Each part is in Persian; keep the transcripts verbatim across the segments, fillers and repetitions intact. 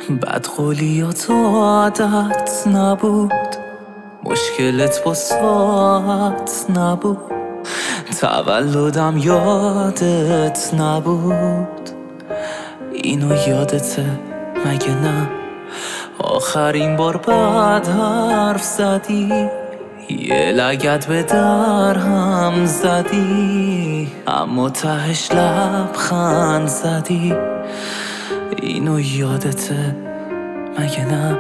بدقولی و تو عادت نبود، مشکلت با ساعت نبود، تولدم یادت نبود. اینو یادته مگه نه؟ آخرین بار بعد حرف زدی، یه لگد به در هم زدی، اما تهش لبخند زدی. اینو یادته مگه نه؟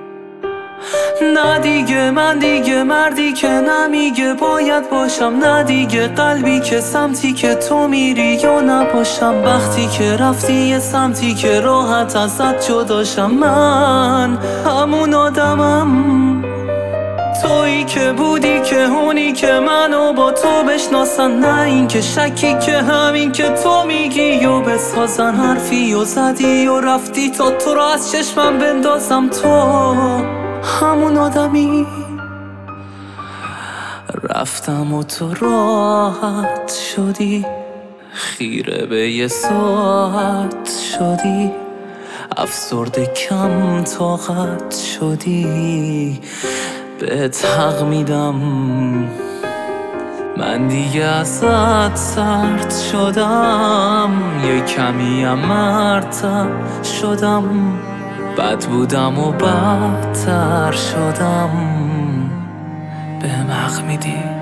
نه دیگه من دیگه مردی که نمیگه باید باشم، نه دیگه قلبی که سمتی که تو میری یا نباشم. وقتی که رفتی یه سمتی که راحت ازت جداشم، من همون آدمم، تویی که بودی که اونی که منو با تو بشناسن، نه این که شکی که همین که تو میگی و بسازن. حرفی و زدی و رفتی تا تو رو از چشمم بندازم، تو همون آدمی. رفتم و تو راحت شدی، خیره به یه ساعت شدی، افسرده کم طاقت شدی. بهت حق میدم من دیگه ازت سرد شدم، یه کمی هم مرتب شدم، بد بودم و بدتر شدم. بهم حق میدی؟